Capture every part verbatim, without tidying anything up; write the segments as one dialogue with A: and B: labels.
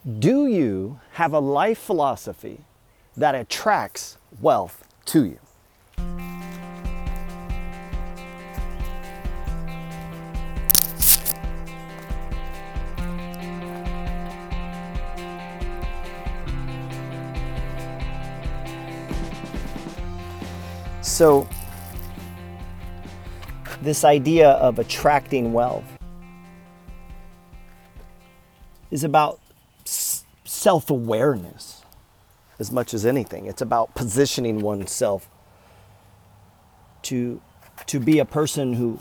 A: Do you have a life philosophy that attracts wealth to you? So, this idea of attracting wealth is about self-awareness as much as anything. It's about positioning oneself to, to be a person who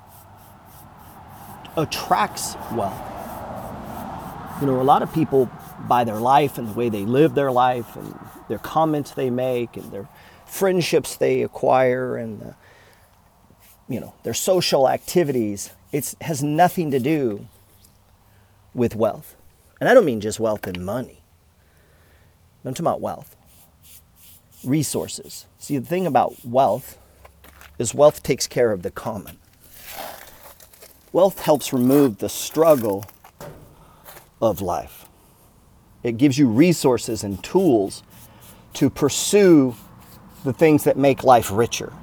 A: attracts wealth. You know, a lot of people, by their life and the way they live their life and their comments they make and their friendships they acquire and the, you know, their social activities, it has nothing to do with wealth. And I don't mean just wealth and money. I'm talking about wealth. Resources. See, the thing about wealth is wealth takes care of the common. Wealth helps remove the struggle of life. It gives you resources and tools to pursue the things that make life richer.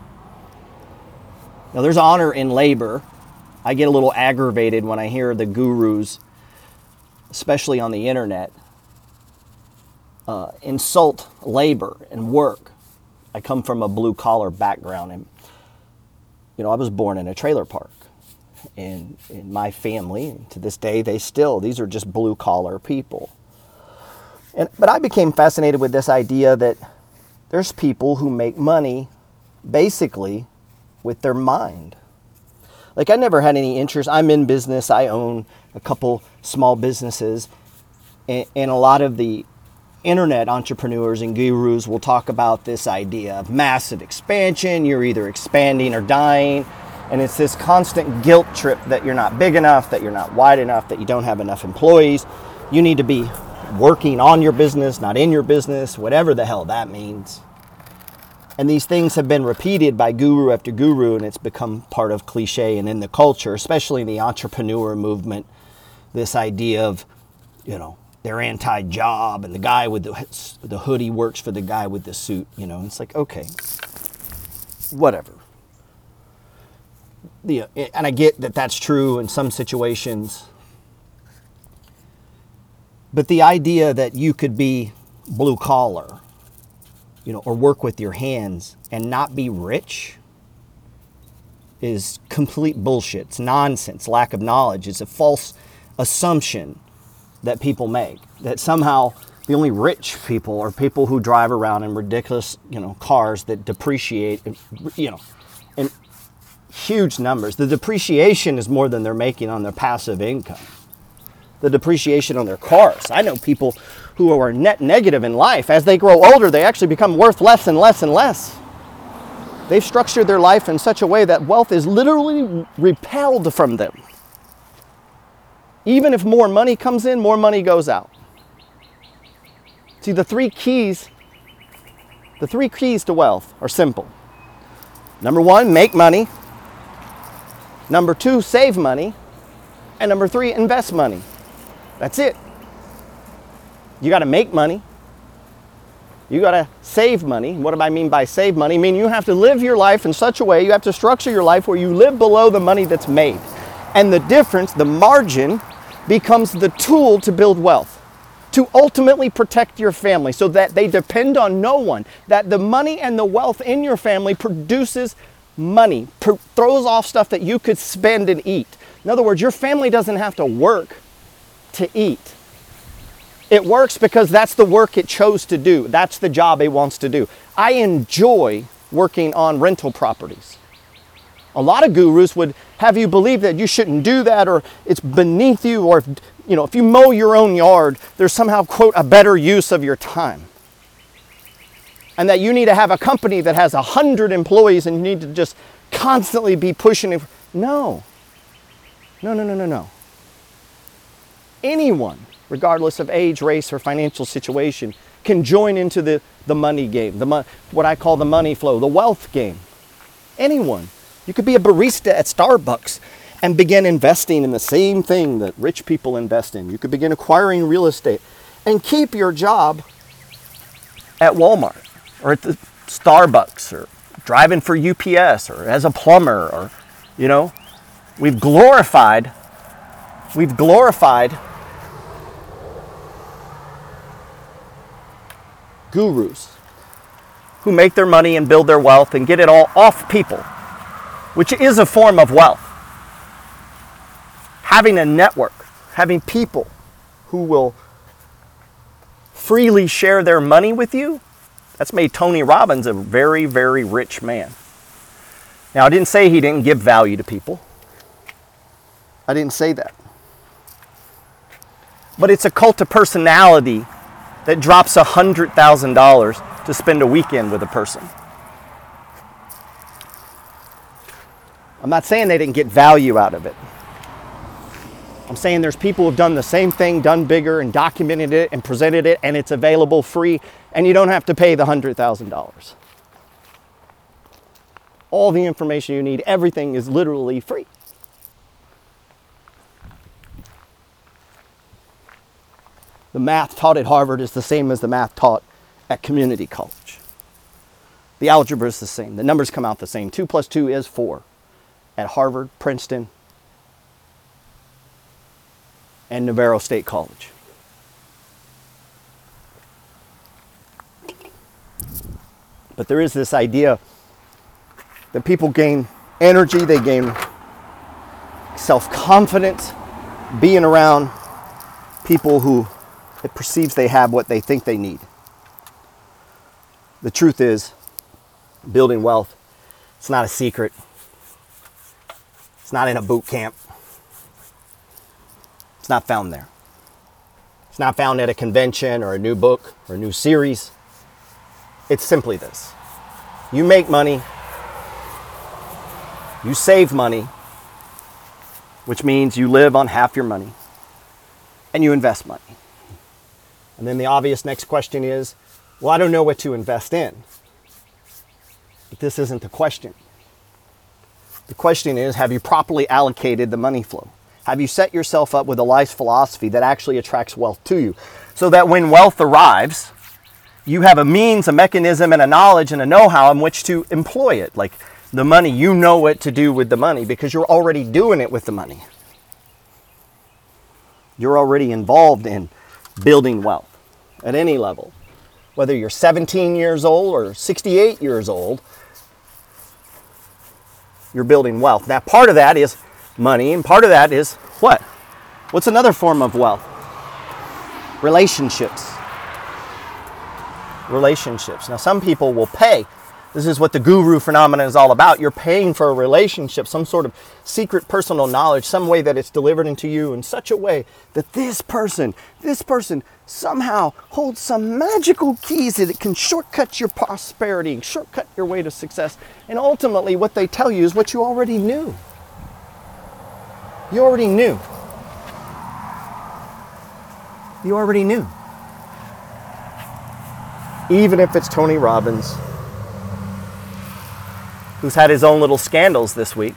A: Now, there's honor in labor. I get a little aggravated when I hear the gurus, especially on the internet, uh, insult labor and work. I come from a blue-collar background, and you know, I was born in a trailer park. And in my family, to this day, they still, these are just blue-collar people. And but I became fascinated with this idea that there's people who make money basically with their mind. Like, I never had any interest. I'm in business. I own a couple small businesses. And, and a lot of the internet entrepreneurs and gurus will talk about this idea of massive expansion. You're either expanding or dying. And it's this constant guilt trip that you're not big enough, that you're not wide enough, that you don't have enough employees. You need to be working on your business, not in your business, whatever the hell that means. And these things have been repeated by guru after guru, and it's become part of cliche and in the culture, especially in the entrepreneur movement. This idea of, you know, they're anti-job, and the guy with the, the hoodie works for the guy with the suit. You know, it's like, okay, whatever. The, and I get that that's true in some situations. But the idea that you could be blue collar, you know, or work with your hands and not be rich is complete bullshit. It's nonsense. Lack of knowledge. It's a false assumption that people make, that somehow the only rich people are people who drive around in ridiculous, you know, cars that depreciate, you know, in huge numbers. The depreciation is more than they're making on their passive income. The depreciation on their cars. I know people who are net negative in life. As they grow older, they actually become worth less and less and less. They've structured their life in such a way that wealth is literally repelled from them. Even if more money comes in, more money goes out. See, the three keys, the three keys to wealth are simple. Number one, make money. Number two, save money. And number three, invest money. That's it. You got to make money. You got to save money. What do I mean by save money? I mean, you have to live your life in such a way, you have to structure your life where you live below the money that's made. And the difference, the margin, becomes the tool to build wealth, to ultimately protect your family so that they depend on no one, that the money and the wealth in your family produces money, pr- throws off stuff that you could spend and eat. In other words, your family doesn't have to work to eat. It works because that's the work it chose to do. That's the job it wants to do. I enjoy working on rental properties. A lot of gurus would have you believe that you shouldn't do that, or it's beneath you, or if, you know, if you mow your own yard, there's somehow, quote, a better use of your time. And that you need to have a company that has a hundred employees and you need to just constantly be pushing it. No. No, no, no, no, no. Anyone, regardless of age, race, or financial situation, can join into the, the money game, the mo- what I call the money flow, the wealth game. Anyone. You could be a barista at Starbucks and begin investing in the same thing that rich people invest in. You could begin acquiring real estate and keep your job at Walmart or at the Starbucks or driving for U P S or as a plumber, or, you know, we've glorified, we've glorified gurus who make their money and build their wealth and get it all off people, which is a form of wealth. Having a network, having people who will freely share their money with you, that's made Tony Robbins a very, very rich man. Now, I didn't say he didn't give value to people. I didn't say that. But it's a cult of personality that drops one hundred thousand dollars to spend a weekend with a person. I'm not saying they didn't get value out of it. I'm saying there's people who've done the same thing, done bigger, and documented it and presented it, and it's available free, and you don't have to pay the one hundred thousand dollars. All the information you need, everything is literally free. The math taught at Harvard is the same as the math taught at community college. The algebra is the same. The numbers come out the same. Two plus two is four at Harvard, Princeton, and Navarro State College. But there is this idea that people gain energy, they gain self-confidence being around people who it perceives they have what they think they need. The truth is, building wealth, it's not a secret. It's not in a boot camp. It's not found there. It's not found at a convention or a new book or a new series. It's simply this. You make money. You save money, which means you live on half your money, and you invest money. And then the obvious next question is, well, I don't know what to invest in. But this isn't the question. The question is, have you properly allocated the money flow? Have you set yourself up with a life philosophy that actually attracts wealth to you? So that when wealth arrives, you have a means, a mechanism, and a knowledge and a know-how in which to employ it. Like the money, you know what to do with the money because you're already doing it with the money. You're already involved in building wealth at any level. Whether you're seventeen years old or sixty-eight years old, you're building wealth. Now, part of that is money, and part of that is what? What's another form of wealth? Relationships. Relationships. Now, some people will pay. This is what the guru phenomenon is all about. You're paying for a relationship, some sort of secret personal knowledge, some way that it's delivered into you in such a way that this person, this person somehow holds some magical keys that it can shortcut your prosperity, shortcut your way to success. And ultimately, what they tell you is what you already knew. You already knew. You already knew. Even if it's Tony Robbins, who's had his own little scandals this week.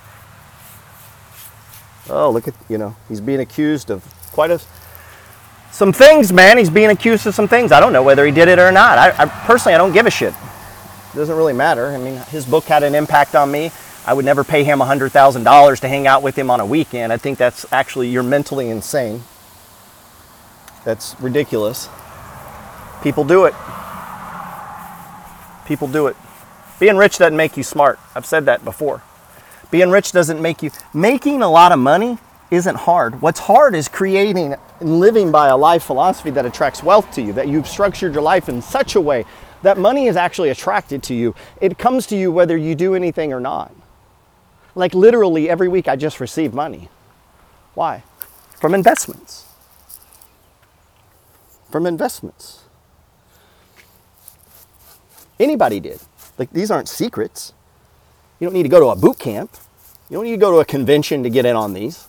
A: Oh, look at, you know, he's being accused of quite a, some things, man. He's being accused of some things. I don't know whether he did it or not. I, I personally, I don't give a shit. It doesn't really matter. I mean, his book had an impact on me. I would never pay him one hundred thousand dollars to hang out with him on a weekend. I think that's actually, you're mentally insane. That's ridiculous. People do it. People do it. Being rich doesn't make you smart. I've said that before. Being rich doesn't make you... Making a lot of money isn't hard. What's hard is creating and living by a life philosophy that attracts wealth to you, that you've structured your life in such a way that money is actually attracted to you. It comes to you whether you do anything or not. Like literally every week I just receive money. Why? From investments. From investments. Anybody did. Like, these aren't secrets. You don't need to go to a boot camp. You don't need to go to a convention to get in on these.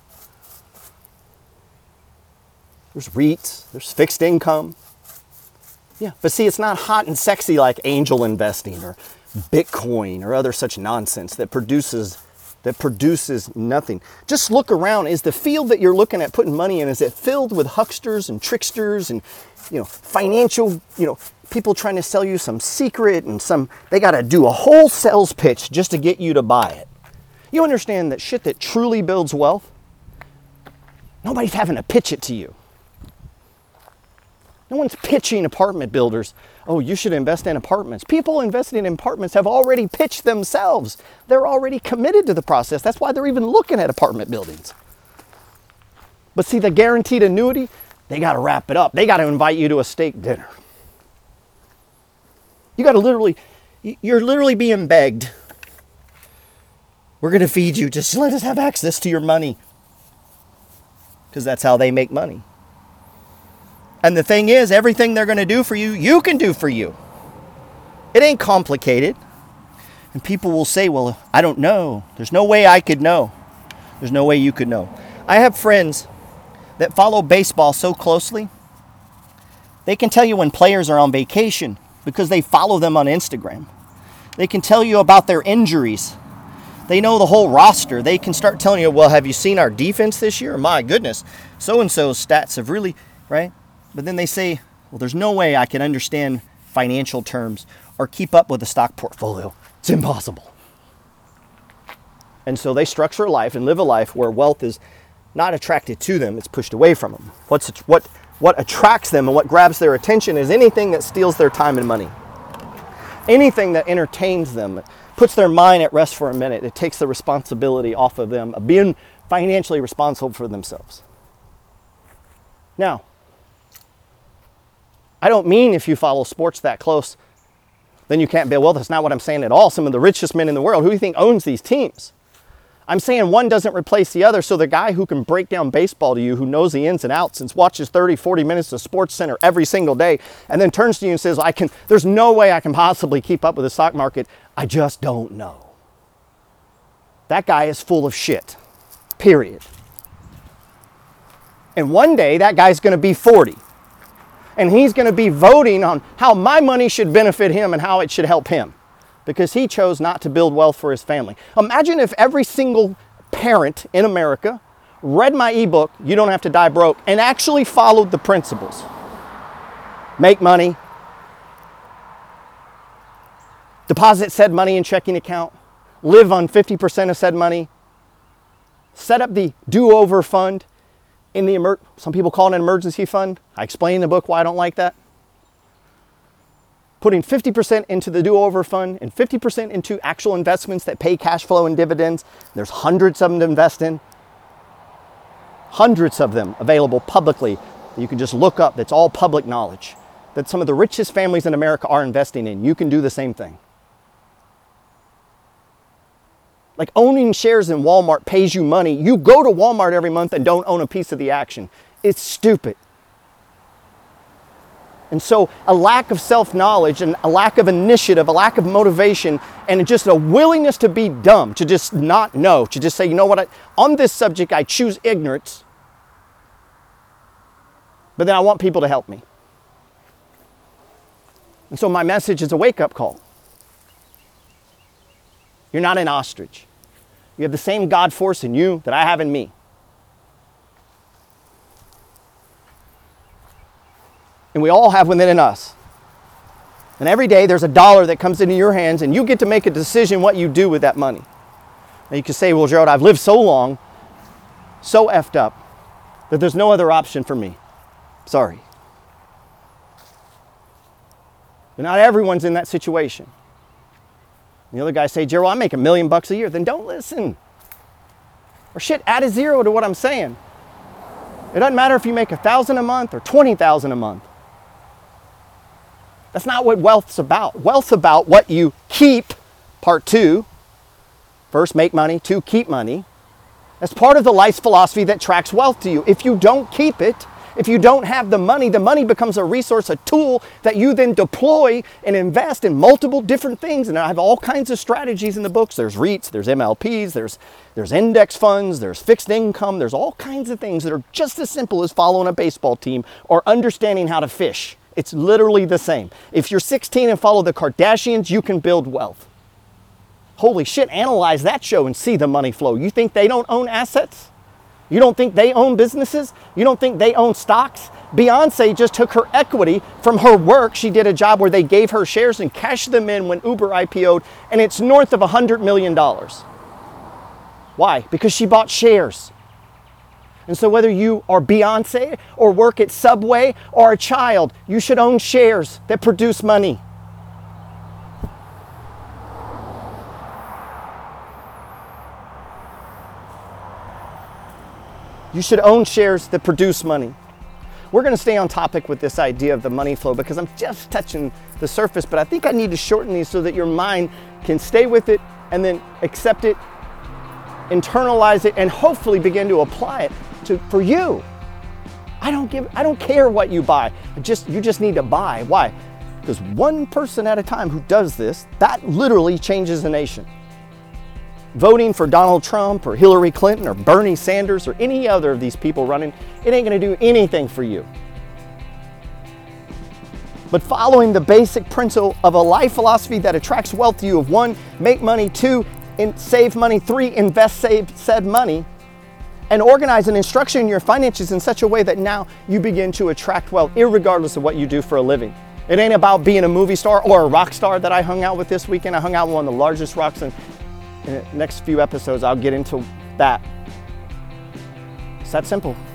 A: There's REITs. There's fixed income. Yeah, but see, it's not hot and sexy like angel investing or Bitcoin or other such nonsense that produces that produces nothing. Just look around. Is the field that you're looking at putting money in, is it filled with hucksters and tricksters and, you know, financial, you know, people trying to sell you some secret and some, they got to do a whole sales pitch just to get you to buy it. You understand that shit that truly builds wealth, nobody's having to pitch it to you. No one's pitching apartment builders, oh, you should invest in apartments. People investing in apartments have already pitched themselves. They're already committed to the process. That's why they're even looking at apartment buildings. But see, the guaranteed annuity, they got to wrap it up. They got to invite you to a steak dinner. You got to literally, you're literally being begged. We're going to feed you. Just let us have access to your money. Because that's how they make money. And the thing is, everything they're going to do for you, you can do for you. It ain't complicated. And people will say, well, I don't know. There's no way I could know. There's no way you could know. I have friends that follow baseball so closely, they can tell you when players are on vacation because they follow them on Instagram. They can tell you about their injuries. They know the whole roster. They can start telling you, well, have you seen our defense this year? My goodness, so-and-so's stats have really, right? But then they say, well, there's no way I can understand financial terms or keep up with a stock portfolio. It's impossible. And so they structure a life and live a life where wealth is not attracted to them, it's pushed away from them. What's what what attracts them and what grabs their attention is anything that steals their time and money. Anything that entertains them, puts their mind at rest for a minute. It takes the responsibility off of them of being financially responsible for themselves. Now, I don't mean if you follow sports that close, then you can't build wealth. That's not what I'm saying at all. Some of the richest men in the world, who do you think owns these teams? I'm saying one doesn't replace the other. So the guy who can break down baseball to you, who knows the ins and outs and watches thirty, forty minutes of Sports Center every single day, and then turns to you and says, I can, there's no way I can possibly keep up with the stock market. I just don't know. That guy is full of shit, period. And one day that guy's going to be forty. And he's going to be voting on how my money should benefit him and how it should help him. Because he chose not to build wealth for his family. Imagine if every single parent in America read my ebook, You Don't Have to Die Broke, and actually followed the principles. Make money. Deposit said money in checking account. Live on fifty percent of said money. Set up the do-over fund in the, emer- some people call it an emergency fund. I explain in the book why I don't like that. Putting fifty percent into the do-over fund and fifty percent into actual investments that pay cash flow and dividends. There's hundreds of them to invest in. Hundreds of them available publicly that you can just look up. That's all public knowledge. That some of the richest families in America are investing in. You can do the same thing. Like owning shares in Walmart pays you money. You go to Walmart every month and don't own a piece of the action. It's stupid. And so a lack of self-knowledge and a lack of initiative, a lack of motivation, and just a willingness to be dumb, to just not know, to just say, you know what, I, on this subject, I choose ignorance, but then I want people to help me. And so my message is a wake-up call. You're not an ostrich. You have the same God force in you that I have in me. And we all have within us. And every day there's a dollar that comes into your hands and you get to make a decision what you do with that money. Now you can say, well, Gerald, I've lived so long, so effed up, that there's no other option for me. Sorry. But not everyone's in that situation. And the other guys say, Gerald, I make a million bucks a year. Then don't listen. Or shit, add a zero to what I'm saying. It doesn't matter if you make a thousand a month or twenty thousand a month. That's not what wealth's about. Wealth's about what you keep, part two. First, make money. Two, keep money. That's part of the life's philosophy that tracks wealth to you. If you don't keep it, if you don't have the money, the money becomes a resource, a tool that you then deploy and invest in multiple different things. And I have all kinds of strategies in the books. There's REITs, there's M L Ps, there's, there's index funds, there's fixed income. There's all kinds of things that are just as simple as following a baseball team or understanding how to fish. It's literally the same. If you're sixteen and follow the Kardashians, you can build wealth. Holy shit, analyze that show and see the money flow. You think they don't own assets? You don't think they own businesses? You don't think they own stocks? Beyonce just took her equity from her work. She did a job where they gave her shares and cashed them in when Uber I P O'd, and it's north of one hundred million dollars. Why? Because she bought shares. And so whether you are Beyonce or work at Subway or a child, you should own shares that produce money. You should own shares that produce money. We're going to stay on topic with this idea of the money flow because I'm just touching the surface, but I think I need to shorten these so that your mind can stay with it and then accept it, internalize it, and hopefully begin to apply it to for you. I don't give I don't care what you buy. Just you just need to buy. Why? Because one person at a time who does this, that literally changes a nation. Voting for Donald Trump or Hillary Clinton or Bernie Sanders or any other of these people running, it ain't going to do anything for you. But following the basic principle of a life philosophy that attracts wealth to you of one, make money, two, in, save money, three, invest save said money, and organize and instruction your finances in such a way that now you begin to attract wealth, irregardless of what you do for a living. It ain't about being a movie star or a rock star that I hung out with this weekend. I hung out with one of the largest rocks, and in the next few episodes, I'll get into that. It's that simple.